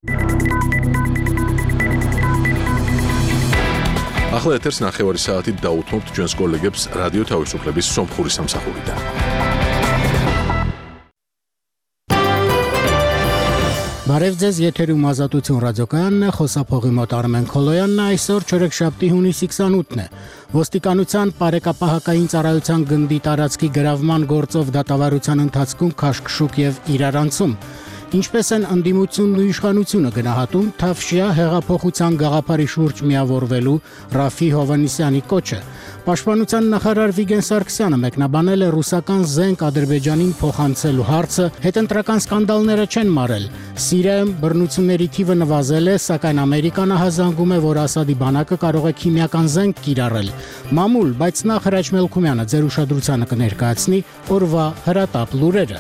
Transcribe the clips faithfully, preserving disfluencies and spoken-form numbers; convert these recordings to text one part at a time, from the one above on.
ახლა ეთერს ნახევარი საათით დაუთმობთ ჩვენს კოლეგებს რადიო თავისუფლების სომხური სამსახურიდან. Բարև ձեզ, եթերում ազատություն ռադիոկայանն է, խոսափողի մոտ Արմեն Քոլոյանն է, այսօր չորեքշաբթի հունիսի քսանութն է։ Ոստիկանության պարեկապահակային ծառայության գնդի տարածքի գրավման գործով դատավարության ընթացքում քաշքշուկ եւ իրարանցում։ Ինչպես են ընդդիմությունն ու իշխանությունը գնահատում Թավշյա հեղափոխության գաղափարի շուրջ միավորվելու Ռաֆի Հովհաննիսյանի կոչը։ Պաշտպանության նախարար Վիգեն Սարգսյանը մեկնաբանել է ռուսական զենք Ադրբեջանին փոխանցելու հարցը, հետընտրական սկանդալները չեն մարել։ Սիրիայում բռնությունների թիվը նվազել է, սակայն Ամերիկան ահազանգում է, որ Ասադի բանակը կարող է քիմիական զենք կիրառել։ Մամուլ, բայց նախ Հրաչ Մելքումյանը ձեր ուշադրությանը կներկայացնի օրվա հրատապ լուրերը։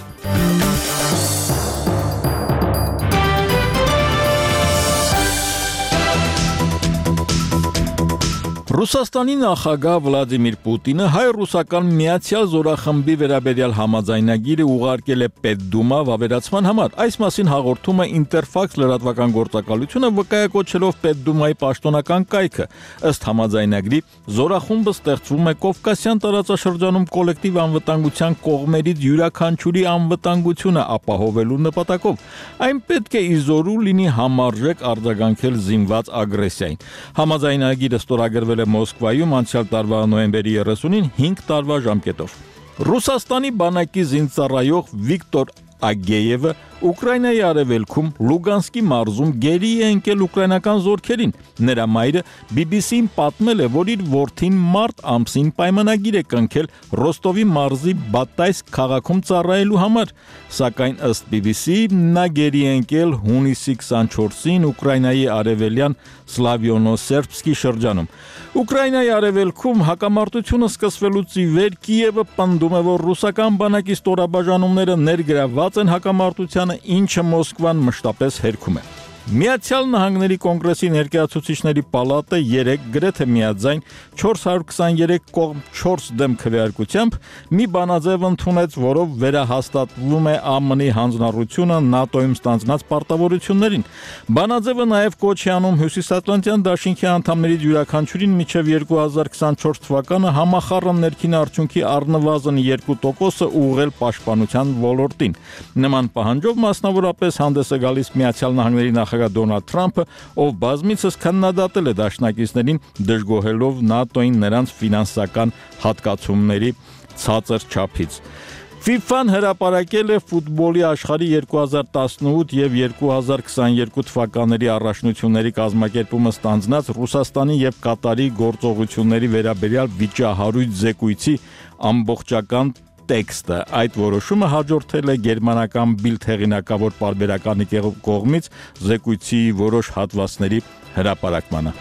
Ռուսաստանի նախագահ Վլադիմիր Պուտինը հայ-ռուսական միացյալ զորախմբի վերաբերյալ համաձայնագիրը ուղարկել է Պետդումա վավերացման համար։ Այս մասին հաղորդում է Ինտերֆաքս լրատվական գործակալությունը, վկայակոչելով Պետդումայի պաշտոնական կայքը։ Ըստ համաձայնագրի, զորախումբը ստեղծվում է Կովկասյան տարածաշրջանում կոլեկտիվ անվտանգության կողմերից յուրաքանչյուրի անվտանգությունը ապահովելու նպատակով։ Այն պետք է իզորու լինի համարժեք արձագանքել զինված ագրեսիային։ Համաձայնագիրը ստորագրվել Մոսկվայում անցյալ տարվա նոյեմբերի երեսունին հինգ տարվա ժամկետով։ Ռուսաստանի բանակի զինծառայող Վիկտոր Ագեևը Ուկրաինայի արևելքում Լուգանսկի մարզում գերի է ընկել ուկրաինական զորքերին։ Նրա մայրը բի բի սի-ին պատմել է, որ իր որդին մարտ ամսին պայմանագիր է կնքել Ռոստովի մարզի Բատայսկ քաղաքում ծառայելու համար, սակայն ըստ բի բի սի-ի նա գերի է ընկել հունիսի քսանչորսին Ուկրաինայի արևելյան Սլավյոնո-Սերբսկի շրջանում։ Ուկրաինայի արևելքում հակամարտությունը սկսվելուց ի վեր Կիևը պնդում է, որ ռուսական բանակի ստորաբաժանումները ներգրավված են հակամարտությանը, ինչը Մոսկվան մշտապես հերքում է։ Միացյալ Նահանգների կոնգրեսի ներկայացուցիչների պալատը երեկ գրեթե միաձայն չորս հարյուր քսաներեք կողմ չորս դեմ քվեարկությամբ մի բանաձև ընդունեց, որով վերահաստատվում է Α M N-ի հանձնառությունը ՆԱՏՕ-ում ստանձնած պարտավորություններին։ Բանաձևը նաև կոչ է անում Հյուսիսատլանտյան դաշինքի անդամներից յուրաքանչյուրին մինչև երկու հազար քսանչորս թվականը համախառն ներքին արդյունքի առնվազն երկու տոկոսը ուղղել պաշտպանության ոլորտին։ Նման պահանջով մասնավորապես հանդես է գալիս Միացյալ Նահանգների նախագահ Դոնալդ Թրամփը, ով բազմիցս քննադատել է դաշնակիցներին, դժգոհելով ՆԱՏՕ-ին նրանց ֆինանսական հատկացումների ցածր չափից։ ֆիֆան հրապարակել է ֆուտբոլի աշխարհի երկու հազար տասնութ եւ երկու հազար քսաներկու թվականների առաջնությունների կազմակերպումը ստանձնած Ռուսաստանի եւ Կատարի գործողությունների վերաբերյալ վիճահարույց զեկույցի ամբողջական տեքստը։ Այդ որոշումը հաջորդել է գերմանական Bild հեղինակավոր պարբերականի կողմից զեկույցի որոշ հատվածների հրապարակմանը։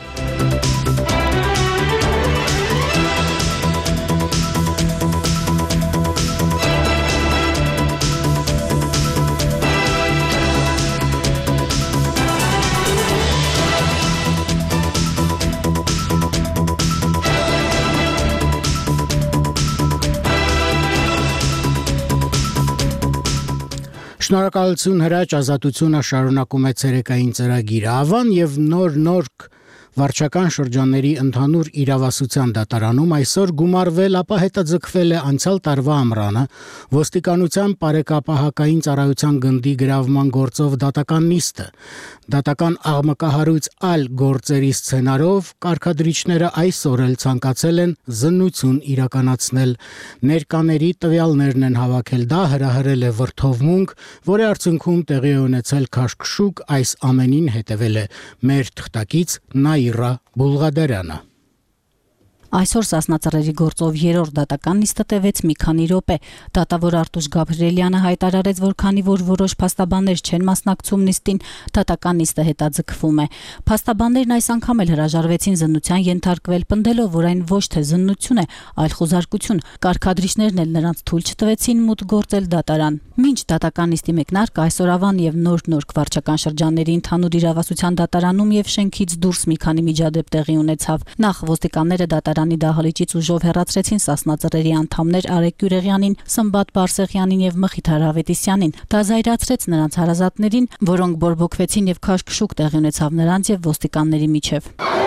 Շնորհակալություն Հրաչ, ազատությունը շարունակում է ցերեկային ծրագիրը։ Ավան եւ նոր նոր վարչական շրջանների ընդհանուր իրավասության դատարանում այսօր գումարվել, ապա հետաձգվել է անցյալ տարվա ամռանը ոստիկանության պարեկապահակային ծառայության գնդի գրավման գործով դատական նիստը։ Դատական աղմկահարույց այլ գործերի սցենարով կարգադրիչները այսօր էլ ցանկացել են զննություն իրականացնել։ Ներկաների տվյալներն են հավաքել, դա հրահրել է վրդովմունք, որի արդյունքում տեղի է ունեցել քաշքշուկ, այս ամենին հետևել է մեր թղթակից Նաիրա Բուլղադարյանը։ Այսօր Սասնածռերի գործով երրորդ դատական նիստը տևեց մի քանի րոպե։ Դատավոր Արտուշ Գաբրիելյանը հայտարարեց, որ քանի որ որոշ փաստաբաններ չեն մասնակցում նիստին, դատական նիստը հետաձգվում է։ Փաստաբաններն այս անգամ էլ հրաժարվեցին զննության ենթարկվել, պնդելով, որ այն ոչ թե զննություն է, այլ խոզարկություն։ Կարգադրիչներն էլ նրանց թույլ չտվեցին մուտք գործել դատարան։ Մինչ դատական նիստի մեկնարկը այսօր Ավան եւ Նոր Նորք վարչական շրջանների ընդհանուր իրավասության դատարանում եւ շենքից դուրս մի քանի միջադեպ տեղի ունեցավ։ Նախ ոստիկանները դատարան դատարանի դահլիճից ուժով հեռացրեցին Սասնա ծռերի անդամներ Արեգ Գյուրեղյանին, Սմբատ Բարսեղյանին եւ Մխիթար Ավետիսյանին։ Դա զայրացրեց նրանց հարազատներին, որոնք բորբոքվեցին եւ քաշքշուկ տեղի ունեցավ նրանց եւ ոստիկանների միջև։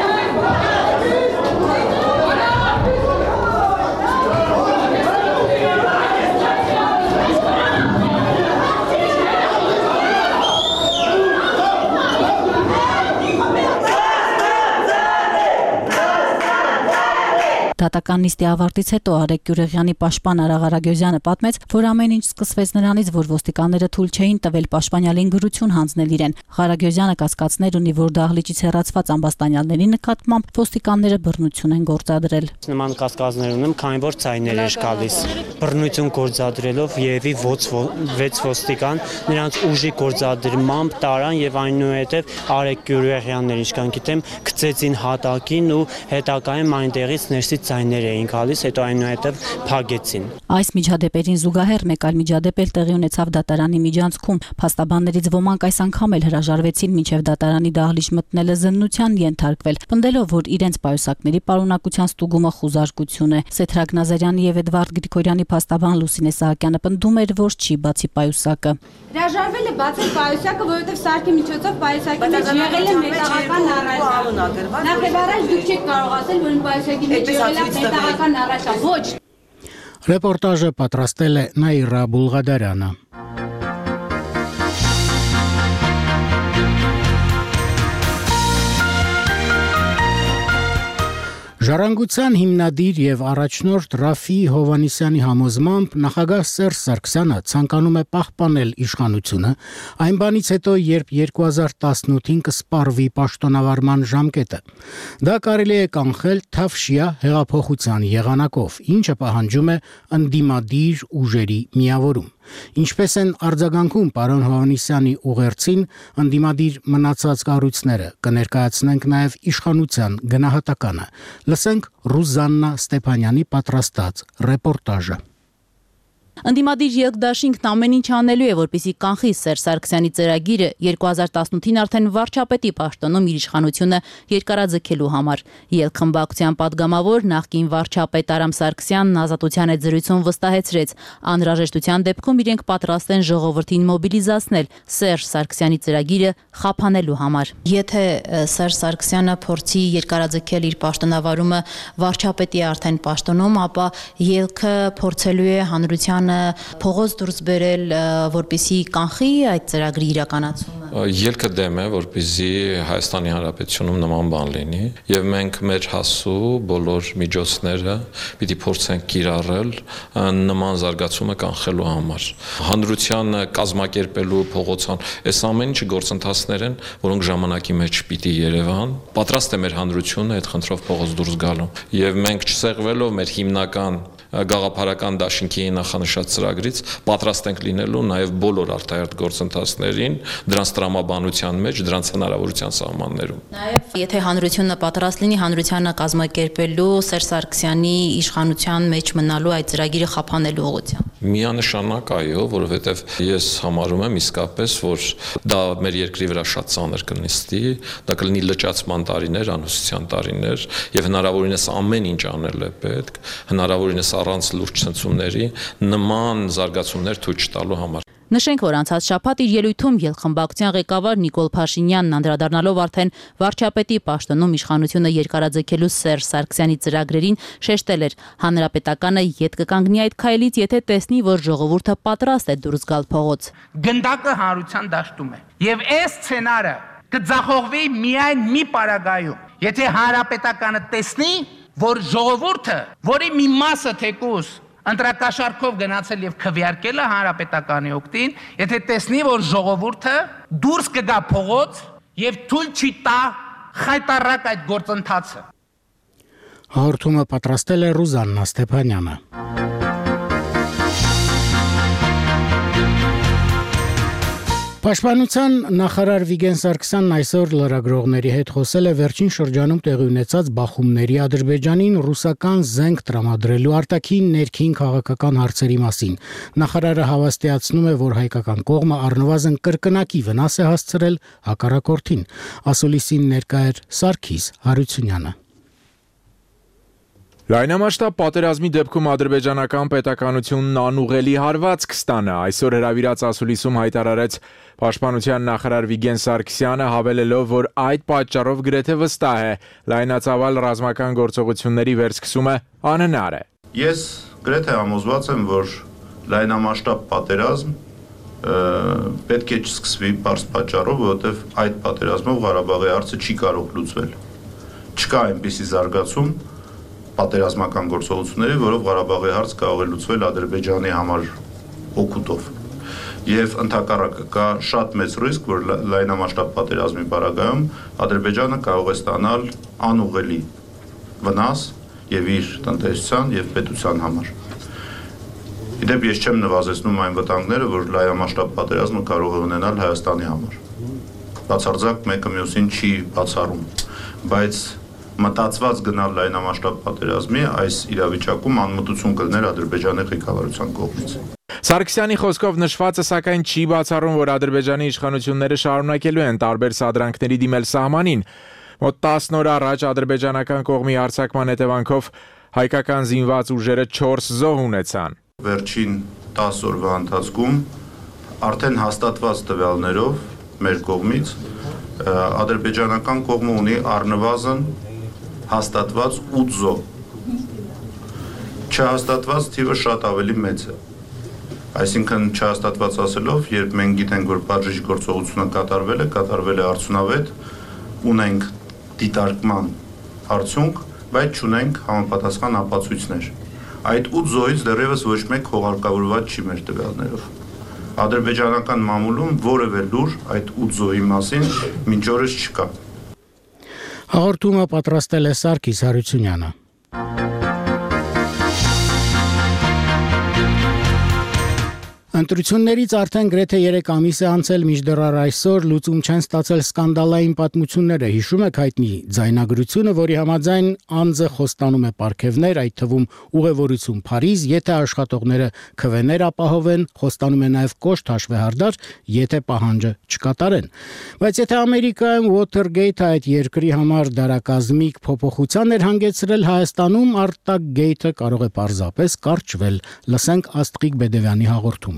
Դատական նիստի ավարտից հետո Արեգ Գյուրեղյանի պաշտպան Արաղ Արագյոզյանը պատմեց, որ ամեն ինչ սկսվեց նրանից, որ ոստիկանները թույլ չէին տվել պաշտպանյալին գրություն հանձնել իրեն։ Արագյոզյանը կասկածներ ունի, որ դահլիճից հեռացված ամբաստանյալների նկատմամբ ոստիկանները բռնություն են գործադրել։ Նման կասկածներ ունեմ, քանի որ ցայներ էր գալիս։ Բռնություն գործադրելով երևի վեց ոստիկան նրանց ուժի գործադրմամբ տարան եւ այնուհետեւ Արեգ Գյուրեղյանն ինչքան գիտեմ, գցեցին հատակին ու հետագայում այնտեղից ներսից ցայներ էին գալիս, հետո այնուհետև փակեցին։ Այս միջադեպերին զուգահեռ մեկ այլ միջադեպ էլ տեղի ունեցավ դատարանի միջանցքում։ Փաստաբաններից ոմանք այս անգամ էլ հրաժարվեցին մինչև դատարանի դահլիճ մտնելը զննության ենթարկվել, պնդելով, որ իրենց պայուսակների պարունակության ստուգումը խուզարկություն է։ Սեթրակ Նազարյանի եւ Էդվարդ Գրիգորյանի փաստաբան Լուսինե Սահակյանը պնդում էր, որ չի բացի պայուսակը։ Հրաժարվել է բացել պայուսակը, որովհետև սարքի միջոցով պայուսակի մեջ եղել է մետաղական առարկա։ Նախ առաջ դուք չեք կարող ասել, որ պայուսակի մեջ եղել է մետաղական առարկա։ Ոչ։ Ռեպորտաժը պատրաստել է Նաիրա Բուլղադարյանը։ Ժառանգության հիմնադիր եւ առաջնորդ Ռաֆի Հովանիսյանի համոզմամբ նախագահ Սերժ Սարգսյանը ցանկանում է պահպանել իշխանությունը, այն բանից հետո, երբ երկու հազար տասնութին կսպառվի պաշտոնավարման ժամկետը։ Դա կարելի է կանխել Թավշյա հեղափոխության եղանակով, ինչը պահանջում է ընդդիմադիր ուժերի միավորում։ Ինչպես են արձագանքում պարոն Հովանիսյանի ուղերձին ընդդիմադիր մնացած կառույցները, կներկայացնենք նաև իշխանության գնահատականը։ Լսենք Ռուզաննա Ստեփանյանի պատրաստած ռեպորտաժը։ Ընդդիմադիր երկդաշինքն ամեն ինչ անելու է, որպեսզի կանխի Սերժ Սարգսյանի ծրագիրը երկու հազար տասնութին արդեն վարչապետի պաշտոնում իր իշխանությունը երկարաձգելու համար։ Ելքխմբակցության падգամավոր նախկին վարչապետ Արամ Սարգսյանն Ազատության հետ զրույցում վստահեցրեց, անհրաժեշտության դեպքում իրենք պատրաստ են ժողովրդին մոբիլիզացնել Սերժ Սարգսյանի ծրագիրը խափանելու համար։ Եթե Սերժ Սարգսյանը փորձի երկարաձգել իր պաշտոնավարումը վարչապետի արդեն պաշտոնում, ապա ելքը փորձելու է հանրության փողոց դուրս բերել, որպեսզի կանխի այդ ծրագրի իրականացումը։ Ելքը դեմ է, որպեսզի Հայաստանի Հանրապետությունում նման բան լինի, եւ մենք մեր հասու բոլոր միջոցները պիտի փորձենք կիրառել նման զարգացումը կանխելու համար։ Հանրությանը կազմակերպելու փողոցան, այս ամեն ինչը գործընթացներ են, որոնք ժամանակի մեջ պիտի երևան։ Պատրաստ է մեր հանրությունը այդ խնդրով փողոց դուրս գալու, եւ մենք չսեղվելով մեր հիմնական գաղափարական դաշինքի նախանշած ծրագրից պատրաստ ենք լինելու նաև բոլոր արտահերթ գործընթացներին, դրանց տրամաբանության մեջ, դրանց հնարավորության սահմաններում։ Նաև եթե հանրությունը պատրաստ լինի հանրությանը կազմակերպելու Սերժ Սարգսյանի իշխանության մեջ մնալու այդ ծրագիրը խափանելու ուղղությամբ։ Միանշանակ այո, որովհետև ես համարում եմ իսկապես, որ դա մեր երկրի վրա շատ ծանր կնստի, դա կլինի լճացման տարիներ, անհուսության տարիներ, եւ հնարավորինս ամեն ինչ անել է պետք, հնարավորինս առանց լուրջ ցնցումների նման զարգացումներ թույլ չտալու համար։ Նշենք, որ անցած շաբաթ իր ելույթում ելքխմբակցության ղեկավար Նիկոլ Փաշինյանն անդրադառնալով արդեն վարչապետի պաշտոնում իշխանությունը երկարաձգելու Սերժ Սարգսյանի ծրագրերին շեշտել էր, հանրապետականը ետ կկանգնի այդ քայլից, եթե տեսնի, որ ժողովուրդը պատրաստ է դուրս գալ փողոց։ Գնդակը հանրության դաշտում է, եւ այս սցենարը կձախողվի միայն մի պարագայում, եթե հանրապետականը տեսնի, որ ժողովուրդը, որի մի մասը թեկուզ ընտրակաշառքով գնացել եւ քվեարկել է հանրապետականի օգտին, եթե տեսնի, որ ժողովուրդը դուրս կգա փողոց եւ թույլ չի տա խայտարակ այդ գործընթացը։ Հաղորդումը պատրաստել է Ռուզաննա Ստեփանյանը։ Պաշտպանության նախարար Վիգեն Սարգսյանն այսօր լրագրողների հետ խոսել է վերջին շրջանում տեղի ունեցած բախումների Ադրբեջանին ռուսական զենք տրամադրելու արտաքին ներքին քաղաքական հարցերի մասին։ Նախարարը հավաստիացնում է, որ հայկական կողմը առնվազն կրկնակի վնաս է հասցրել հակառակորդին։ Ասուլիսին ներկա էր Սարգիս Հարությունյանը։ Լայնամասշտաբ պատերազմի դեպքում ադրբեջանական պետականությունն անուղղելի հարված կստանա, այսօր հրավիրած ասուլիսում հայտարարեց Պաշտպանության նախարար Վիգեն Սարգսյանը, հավելելով, որ այդ պատճառով գրեթե վստահ է, լայնածավալ ռազմական գործողությունների վերսկսումը անհնար է։ Ես գրեթե համոզված եմ, որ լայնամասշտաբ պատերազմ պետք է չսկսվի բարձ պատճառով, որովհետև այդ պատերազմով Ղարաբաղի հարցը չի կարող լուծվել։ Չկա այնպիսի զարգացում պատերազմական գործողությունների, որով Ղարաբաղի հարց կարող է լուծվել Ադրբեջանի համար օգուտով։ Եվ ընդհակառակը կա շատ մեծ ռիսկ, որ լայնամասշտաբ պատերազմի պարագայում Ադրբեջանը կարող է ստանալ անուղղելի վնաս եւ իր տնտեսության եւ պետության համար։ Իդեպ ես չեմ նվազեցնում այն վտանգները, որ լայնամասշտաբ պատերազմը կարող է ունենալ Հայաստանի համար։ Բացարձակ մեկը մյուսին չի բացառում, բայց մտածված գնալ լայնամասշտաբ պատերազմի այս իրավիճակում անմտություն կլներ Ադրբեջանի ղեկավարության կողմից։ Սարգսյանի խոսքով նշվածը սակայն չի բացառում, որ Ադրբեջանի իշխանությունները շարունակելու են տարբեր սադրանքների դիմել սահմանին։ Մոտ տասն օր առաջ ադրբեջանական կողմի հարձակման հետևանքով հայկական զինված ուժերը չորս զոհ ունեցան։ Վերջին տասը օրվա ընթացքում արդեն հաստատված տվյալներով մեր կողմից ադրբեջանական կողմը ունի առնվազն հաստատված ութ զոհ։ Չհաստատված թիվը շատ ավելի մեծ է։ Այսինքն չհաստատված ասելով, երբ մենք գիտենք, որ պատժիչ գործողությունը կատարվել է, կատարվել է արդյունավետ, ունենք դիտարկման արդյունք, բայց չունենք համապատասխան ապացույցներ։ Այդ ութ զոհից դեռևս ոչ մեկ հողարկավորված չի մեր տվյալներով։ Ադրբեջանական մամուլում որևէ լուր այդ ութ զոհի մասին մինչ օրս չկա։ Հաղորդումը պատրաստել է Սարգիս Հարությունյանը։ Ընտրություններից արդեն գրեթե երեք ամիս է անցել, մինչդեռ այսօր լուծում չեն ստացել սկանդալային պատմությունները, հիշում եք հայտնի ձայնագրությունը, որի համաձայն անձը խոստանում է պարգևներ, այդ թվում ուղևորություն Փարիզ, եթե աշխատողները քվեներ ապահովեն, խոստանում է նաև կոշտ հաշվեհարդար, եթե պահանջը չկատարեն։ Բայց եթե Ամերիկայում Watergate-ը այդ երկրի համար դարակազմիկ փոփոխության էր հանգեցրել, Հայաստանում Արտակ-գեյթը կարող է պարզապես կարճվել։ Լսենք Աստղիկ Բեդևյանի հաղորդումը։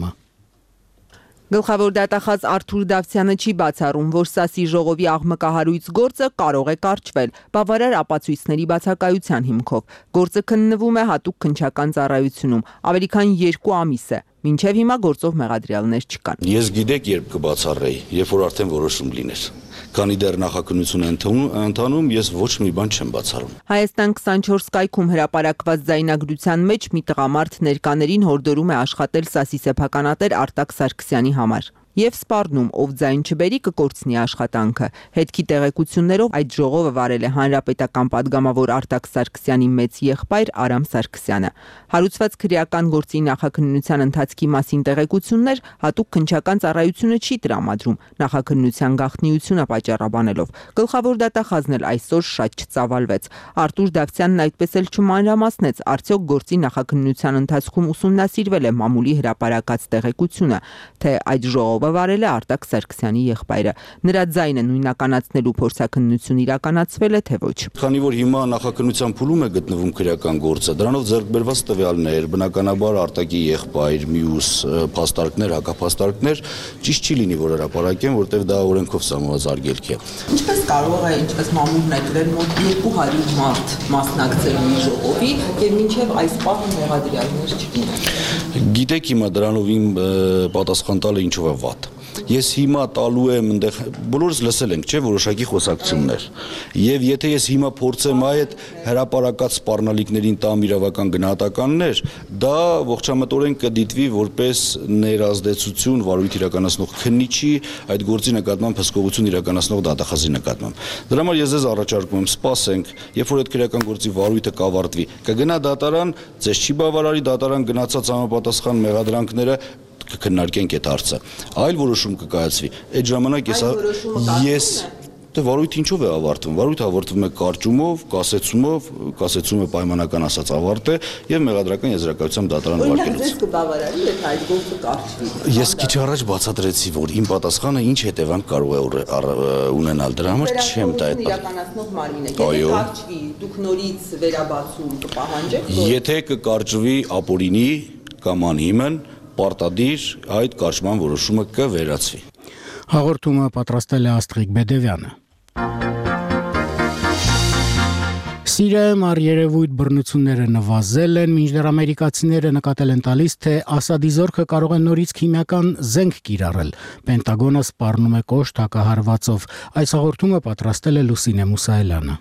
Գլխավոր դատախազ Արթուր Դավթյանը չի բացառում, որ Սասի ժողովի աղմկահարույց գործը կարող է կարճվել բավարար ապացույցների բացակայության հիմքով։ Գործը քննվում է հատուկ քննչական ծառայությունում, ավելի քան երկու ամիս է, մինչև հիմա գործով մեղադրյալներ չկան։ Ես գիտեք երբ կբացառեի, երբ որ արդեն որոշում լիներ։ Քանի դեռ նախաքննություն է ընթանում, ես ոչ մի բան չեմ բացառում։ Հայաստան քսանչորս կայքում հրապարակված ձայնագրության մեջ մի տղամարդ ներկաներին հորդորում է աշխատել Սասի սեփականատեր Արտակ Սարգսյանի համար։ Եվ սպառնում, ով ձայն չբերի կկորցնի աշխատանքը։ Հետքի տեղեկություններով այդ ժողովը վարել է հանրապետական падգամավոր Արտակ Սարգսյանի մեծ եղբայր Արամ Սարգսյանը։ Հարուցված քրեական գործի նախաքննության ընթացքի մասին տեղեկություններ հատուկ քննչական ծառայությունը չի տրամադրում, նախաքննության գաղտնիությունը պատճառաբանելով։ Գլխավոր դատախազն էլ այսօր շատ չծավալվեց։ Արթուր Դավթյանն այդպես էլ չմանրամասնեց, արդյոք գործի նախաքննության ընթացքում ուսումնասիրվել է մամուլի հրապարակած տեղեկությունը, թե այդ ժողովը վարել է Արտակ Սարգսյանի եղբայրը։ Նրա ձայնը նույնականացնելու փորձաքննություն իրականացվել է, թե ոչ։ Քանի որ հիմա նախաքննության փուլում է գտնվում քրեական գործը, դրանով ձեռք բերված տվյալներ, բնականաբար Արտակի եղբայր, մյուս փաստարկներ, հակափաստարկներ ճիշտ չի լինի, որ հրապարակեն, որտեղ դա օրենքով սահմանված արգելք է։ Ինչպես կարող է, ինչպես մամուլն է գրել, մոտ երկու հարյուր մարդ մասնակցել մի ժողովի եւ մինչեւ այս պահը մեղադրյալներ չկին։ Գիտեք հիմա դրանով իմ պատասխան տալը ինչով է վատ։ Ես հիմա տալու եմ այնտեղ բոլորս լսել ենք, չէ, որոշակի խոսակցություններ։ Եվ եթե ես հիմա փորձեմ այդ հրապարակած սպառնալիքներին տամ իրավական գնահատականներ, դա ողջամտորեն կդիտվի որպես ներազդեցություն վարույթ իրականացնող քննիչի այդ գործի նկատմամբ հսկողություն իրականացնող դատախազի նկատմամբ։ Դրա համար ես ձեզ առաջարկում եմ սպասենք, երբ որ այդ քրեական գործի վարույթը կավարտվի, կգնա դատարան, ձեզ չի բավարարի դատարան գնացած համապատասխան մեղադրանքները կքննարկենք այդ հարցը։ Այլ որոշում կկայացվի։ Այդ ժամանակ ես ես Դե վարույթը ինչով է ավարտվում։ Վարույթը ավարտվում է կարճումով, կասեցումով, կասեցումը պայմանական ասած ավարտ է եւ մեղադրական եզրակացությամբ դատարան վարկելուց։ Ձեզ կբավարարի, եթե այդ գործը կարճվի։ Ես քիչ առաջ բացատրեցի, որ իմ պատասխանը ինչ հետևանք կարող է ունենալ, դրա համար չեմ տա այդ իրականացնող մարմինը։ Եթե կարճվի, դուք նորից վերաբացում կպահանջեք։ Եթե կկարճվի ապօրինի կամ անհիմն, պարտադիր այդ կարճման որոշումը կվերացվի։ Հաղորդումը պատրաստել է Աստղիկ Բեդևյանը։ Սիրիայում առերևույթ բռնությունները նվազել են, մինչդեռ ամերիկացիները նկատել են տալիս, թե Ասադի զորքը կարող է նորից քիմիական զենք կիրառել։ Պենտագոնը սպառնում է կոշտ հակահարվածով։ Այս հաղորդումը պատրաստել է Լուսինե Մուսայելյանը։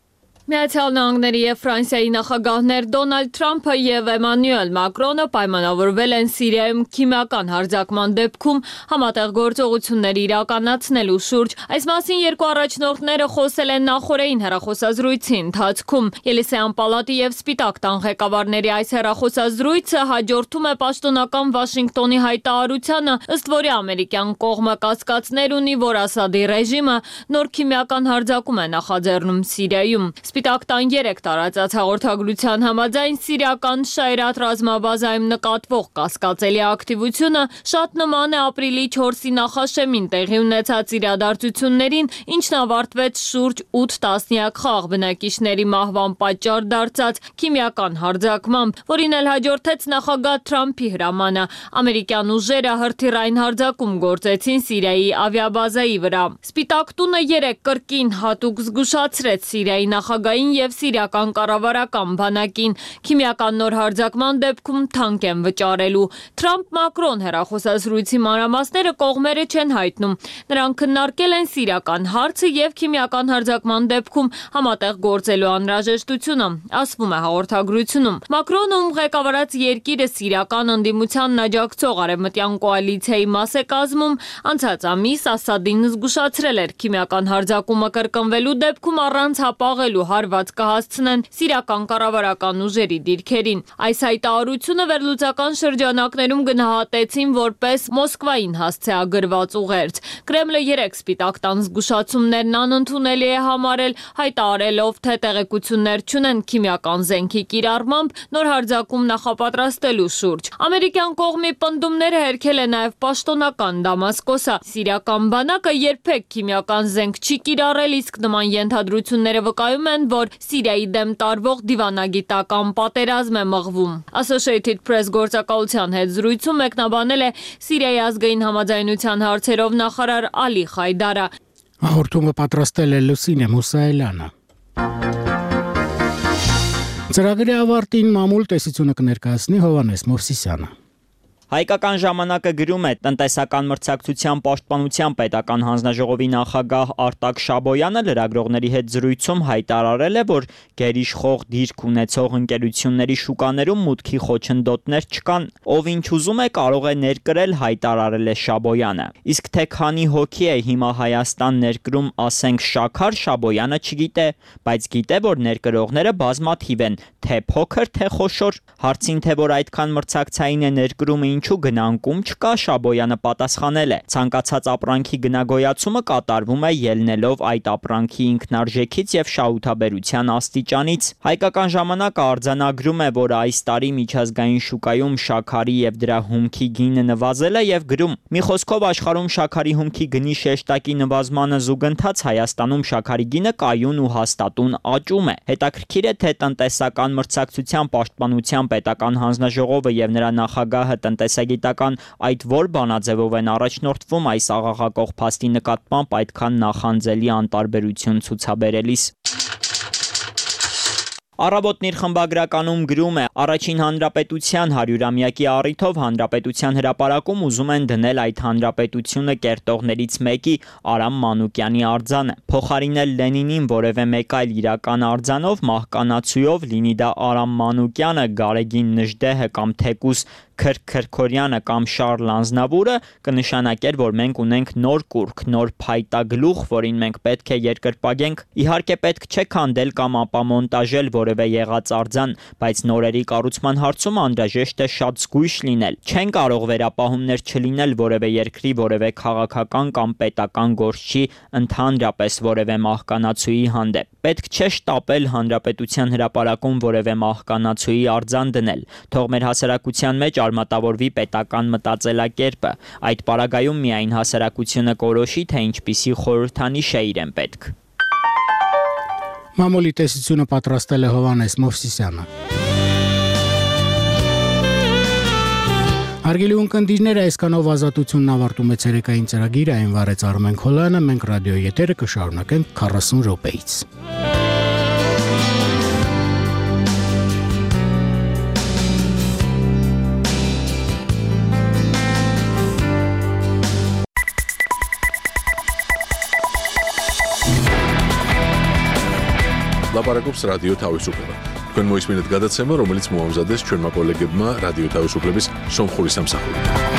Միացյալ Նահանգների եւ Ֆրանսիայի նախագահներ Դոնալդ Թրամփը եւ Էմանուել Մակրոնը պայմանավորվել են Սիրիայում քիմիական հարձակման դեպքում համատեղ գործողություններ իրականացնելու շուրջ։ Այս մասին երկու առաջնորդները խոսել են նախորդին հեռախոսազրույցի ընթացքում։ Ելիսեյան պալատի եւ Սպիտակ տան ղեկավարների այս հեռախոսազրույցը հաջորդում է պաշտոնական Վաշինգտոնի հայտարարությանը, ըստ որի ամերիկյան կողմը կասկածներ ունի, որ Ասադի ռեժիմը նոր քիմիական հարձակում է նախաձեռնում Սիրիայում։ Սպիտակ տան երեք տարածած հաղորդագրության համաձայն սիրիական Շայրաթ ռազմաբազայում նկատվող կասկածելի ակտիվությունը շատ նման է ապրիլի չորսի նախաշեմին տեղի ունեցած իրադարձություններին, ինչն ավարտվեց շուրջ ութ տասնյակ խաղ բնակիչների մահվան պատճառ դարձած քիմիական հարձակմամբ, որին էլ հաջորդեց նախագահ Թրամփի հրամանը։ Ամերիկյան ուժերը հրթիռային հարձակում գործեցին Սիրիայի ավիաբազայի վրա։ Սպիտակ տունը երեք կրկին հատուկ զգուշացրեց Սիրիայի նախագահ եւ սիրիական կառավարական բանակին քիմիական նոր հարձակման դեպքում թանկ են վճարելու։ Թրամփ-Մակրոն հեռախոսազրույցի մանրամասները կողմերը չեն հայտնում։ Նրանք քննարկել են սիրիական հարցը եւ քիմիական հարձակման դեպքում համատեղ գործելու անհրաժեշտությունը, ասվում է հաղորդագրությունում։ Մակրոնը, ում ղեկավարած երկիրը սիրիական ընդդիմությանն աջակցող արևմտյան կոալիցիայի մաս է կազմում, անցած ամիս Ասադին զգուշացրել էր քիմիական հարձակումը կրկնվելու դեպքում առանց հապաղելու հարված կհասցնեն սիրիական կառավարական ուժերի դիրքերին։ Այս հայտարարությունը վերլուծական շրջանակներում գնահատեցին որպես Մոսկվային հասցեագրված ուղերձ։ Կրեմլը երեք Սպիտակ տան զգուշացումներն անընդունելի է համարել, հայտարարելով, թե տեղեկություններ չունեն քիմիական զենքի կիրառմամբ նոր հարձակում նախապատրաստելու շուրջ։ Ամերիկյան կողմի պնդումները հերքել է նաև պաշտոնական Դամասկոսը։ Սիրիական բանակը երբեք քիմիական զենք չի կիրառել, իսկ նման ենթադրությունները վկայում են, որ Սիրիայի դեմ տարվող դիվանագիտական պատերազմ է մղվում։ Associated Press գործակալության հետ զրույցում մեկնաբանել է Սիրիայի ազգային համաձայնության հարցերով նախարար Ալի Խայդարը։ Հաղորդումը պատրաստել է Լուսինե Մուսայելյանը։ Ծրագրի ավարտին մամուլ տեսությունը կներկայացնի Հովհաննես Մովսիսյանը։ Հայկական ժամանակը գրում է տնտեսական մրցակցության պաշտպանության պետական հանձնաժողովի նախագահ Արտակ Շաբոյանը լրագրողների հետ զրույցում հայտարարել է, որ գերիշխող դիրք ունեցող ընկերությունների շուկաներում մուտքի խոչընդոտներ չկան, ով ինչ ուզում է կարող է ներկրել, հայտարարել է Շաբոյանը։ Իսկ թե քանի հոգի է հիմա Հայաստան ներկրում, ասենք շաքար, Շաբոյանը չգիտե, բայց գիտե, որ ներկրողները բազմաթիվ են, թե փոքր, թե խոշոր։ Հարցին, թե որ այդքան մրցակցային է ներկրումը ինչու գնանկում չկա, Շաբոյանը պատասխանել է. ցանկացած ապրանքի գնագոյացումը կատարվում է ելնելով այդ ապրանքի ինքնարժեքից եւ շահութաբերության աստիճանից։ Հայկական ժամանակը արձանագրում է, որ այս տարի միջազգային շուկայում շաքարի եւ դրա հումքի գինը նվազել է եւ գրում. մի խոսքով աշխարհում շաքարի հումքի գնի շեշտակի նվազմանը զուգընթաց Հայաստանում շաքարի գինը կայուն ու հաստատուն աճում է։ Հետաքրքիր է, թե տնտեսական մրցակցության պաշտպանության պետական հանձնաժողովը եւ նրա նախագահը տնտեսագիտական այդ որ բանաձևով են առաջնորդվում այս աղաղակող փաստի նկատմամբ այդքան նախանձելի անտարբերություն ցուցաբերելիս։ Առավոտն իր խմբագրականում գրում է. առաջին հանրապետության հարյուրամյակի առիթով հանրապետության հրապարակում ուզում են դնել այդ հանրապետությունը կերտողներից մեկի Արամ Մանուկյանի արձանը, փոխարինել Լենինին որևէ մեկ այլ իրական արձանով, մահկանացույով, լինի դա Արամ Մանուկյանը, Գարեգին Նժդեհը կամ թեկուզ Քրքրքորյանը կամ Շարլ Անձնավուրը կնշանակեր, որ մենք ունենք նոր կուրք, նոր փայտագլուխ, որին մենք պետք է երկրպագենք։ Իհարկե պետք չէ քանդել կամ ապամոնտաժել որևէ եղած արձան, բայց նորերի կառուցման հարցում անհրաժեշտ է շատ զգույշ լինել։ Չեն կարող վերապահումներ չլինել որևէ երկրի, որևէ քաղաքական կամ պետական գործչի, ընդհանրապես որևէ մահկանացուի հանդեպ։ Պետք չէ շտապել հանրապետության հրապարակում որևէ մահկանացուի արձան դնել։ Թող մեր հասարակության մեջ արմատավորվի պետական մտածելակերպը։ Այդ պարագայում միայն հասարակությունը կորոշի, թե ինչպիսի խորհրդանիշ է իրեն պետք։ Մամուլի տեսությունը պատրաստել է Հովհաննես Մովսիսյանը։ Հարգելի ունկնդիրներ, այսքանով ազատությունն ավարտում է ցերեկային ծրագիրը, այն վարեց Արմեն Քոլյանը, մենք ռադիոյի եթերը կշարունակենք քառասուն րոպեից։ Լապարակობს ռադիո თავისუფლება։ Თქვენ მოისმინეთ გადაცემა, რომელიც მოამზადეს ჩვენმა კოლეგებმა რადიო თავისუფლების სომხური სამსახურიდან.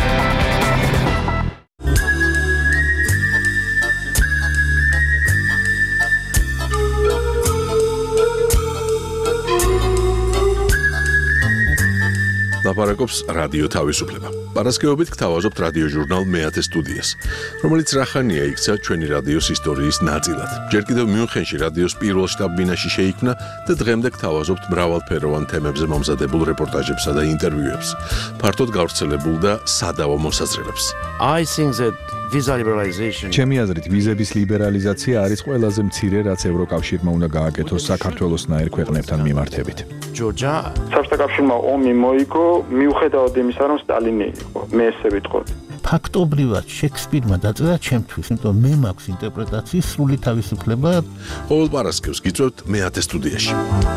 ლაპარაკობს რადიო თავისუფლება. Პარასკევობით გთავაზობთ რადიო ჟურნალ მეათე სტუდიას, რომელიც რახანია იქცა ჩვენი რადიოს ისტორიის ნაწილად. ჯერ კიდევ მიუნხენში რადიოს პირველ შტაბ-ბინაში შეიქმნა და დღემდე გთავაზობთ მრავალფეროვან თემებზე მომზადებულ რეპორტაჟებსა და ინტერვიუებს, ფართოდ გავრცელებულ და სადავო მოსაზრებებს. I think that visa liberalization ჩემი აზრით ვიზების ლიბერალიზაცია არის ყველაზე მცირე, რაც ევროკავშირმა უნდა გააკეთოს საქართველოსნაირ ქვეყნებთან მიმართებით. Georgia საბჭოთა ომი მოიგო მიუხედავად იმისა, რომ სტალინი იყო, მე ესე ვიტყოდი. ფაქტობრივად შექსპირმა დაწერა ჩემთვის, იმიტომ მე მაქვს ინტერპრეტაციის სრული თავისუფლება. ყოველ პარასკევს გიწევთ მეათე სტუდიაში.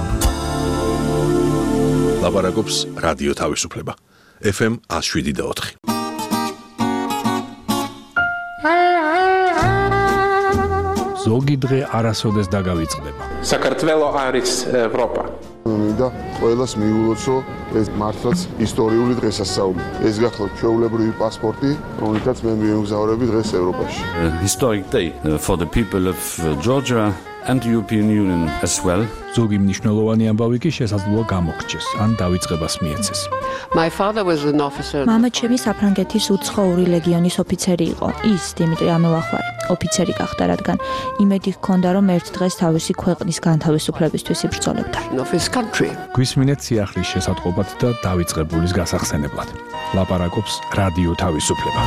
ლაპარაკობს რადიო თავისუფლება. ეფ ემ one oh seven და four. ზოგი დღე არასოდეს დაგავიწყდება. საქართველო არის ევროპა. მინდა ყველას მიულოცო ეს მართლაც ისტორიული დღესასწაული. ეს გახლავთ ჩვეულებრივი პასპორტი, რომელთაც მე მიემგზავრები დღეს ევროპაში. Historic day for the people of Georgia and the European Union as well. ზოგი მნიშვნელოვანი ამბავი კი შესაძლოა გამოხჩეს, ან დავიწყებას მიეცეს. My father was an officer. მამა ჩემი საფრანგეთის უცხოური ლეგიონის ოფიცერი იყო. ის დიმიტრი ამელახვარი ოფიცერი გახდა, რადგან იმედი ჰქონდა, რომ ერთ დღეს თავისი ქვეყნის განთავისუფლებისთვის იბრძოლებდა. გვისმინეთ სიახლის შესატყობად და დავიწყებულის გასახსენებლად. ლაპარაკობს რადიო თავისუფლება.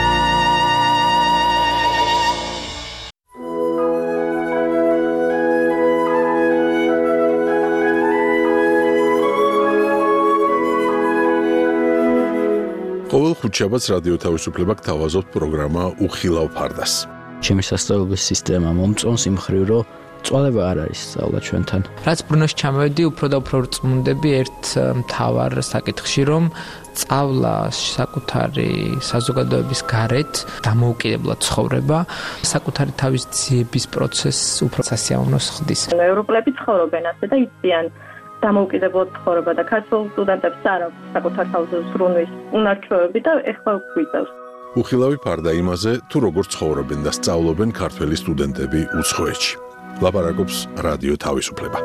ყოველ ხუთშაბათს რადიო თავისუფლება გთავაზობთ პროგრამა უხილავ ფარდას. ჩემი სასწავლებლების სისტემა მომწონს იმ მხრივ, რომ წვალება არ არის სწავლა ჩვენთან. რაც ბრუნოში ჩამოვედი, უფრო და უფრო წმუნდები ერთ მთავარ საკითხში, რომ სწავლა საკუთარი საზოგადოების გარეთ დამოუკიდებლად ცხოვრება, საკუთარი თავის ძიების პროცესს უფრო სასიამოვნოს ხდის. ევროპელები ცხოვრობენ ასე და იციან დამოუკიდებლად ცხოვრება და ქართულ სტუდენტებს არ აქვს საკუთარ თავზე ზრუნვის უნარჩვევები და ეხლა გვიწევს. უხილავი ფარდა იმაზე, თუ როგორ ცხოვრობენ და სწავლობენ ქართველი სტუდენტები უცხოეთში. ლაპარაკობს რადიო თავისუფლება.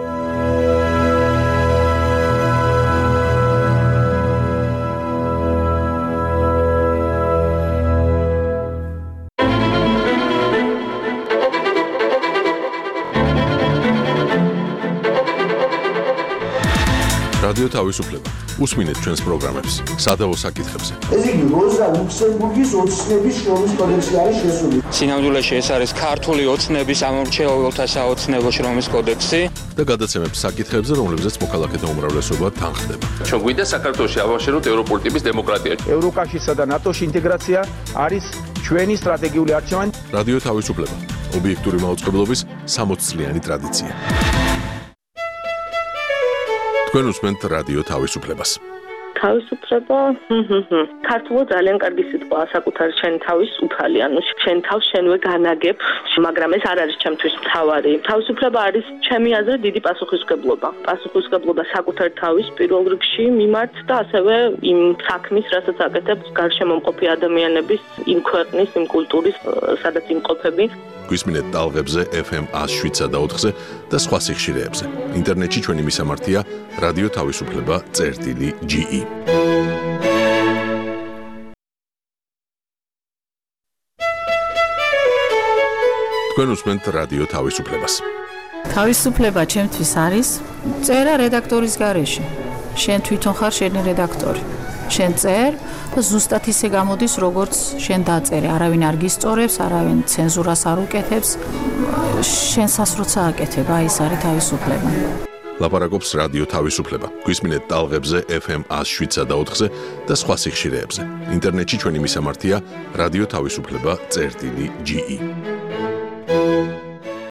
რადიო თავისუფლება. უსმინეთ ჩვენს პროგრამებს, სადავო საკითხებზე. ეს იგი როზა ლუქსემბურგის ოცნების შრომის კოდექსი არის შესული. სინამდვილეში ეს არის ქართული ოცნების ამორჩეულთა საოცნებო შრომის კოდექსი და გადაცემებს საკითხებზე, რომლებზეც მოქალაქეთა უმრავლესობა თანხდება. ჩვენ გვინდა საქართველოში ავაშენოთ ევროპული ტიპის დემოკრატია. ევროკავშირსა და ნატოში ინტეგრაცია არის ჩვენი სტრატეგიული არჩევანი. რადიო თავისუფლება. ობიექტური მაუწყებლობის სამოცი წლიანი ტრადიცია. თქვენ უსმენთ რადიო თავისუფლებას. თავისუფლება, ქართულად ძალიან კარგი სიტყვა, საკუთარი შენი თავის უფალი, ანუ შენ თავს შენვე განაგებ, მაგრამ ეს არ არის ჩემთვის მთავარი. თავისუფლება არის ჩემი აზრით დიდი პასუხისმგებლობა. პასუხისმგებლობა საკუთარი თავის პირველ რიგში მიმართ და ასევე იმ საქმის, რასაც აკეთებს გარშემო მყოფი ადამიანების, იმ ქვეყნის, იმ კულტურის, სადაც იმყოფები. გვისმინეთ ტალღებზე ეფ ემ one oh seven და ოთხზე და სხვა სიხშირეებზე. ინტერნეტში ჩვენი მისამართია რადიო თავისუფლება წერტილი ჯი ი. თქვენ უსმენთ რადიო თავისუფლებას. თავისუფლება ჩემთვის არის წერა რედაქტორის გარეშე. შენ თვითონ ხარ შენი რედაქტორი. შენ წერ და ზუსტად ისე გამოდის, როგორც შენ დაწერე. არავინ არ გისწორებს, არავინ ცენზურას არ უკეთებს. შენსას როცა აკეთებ, აი ეს არის თავისუფლება. ლაპარაკობს რადიო თავისუფლება. გვისმინეთ ტალღებზე ეფ ემ one oh seven და ოთხზე და სხვა სიხშირეებზე. ინტერნეტში ჩვენი მისამართია რადიო თავისუფლება წერტილი ჯი ი.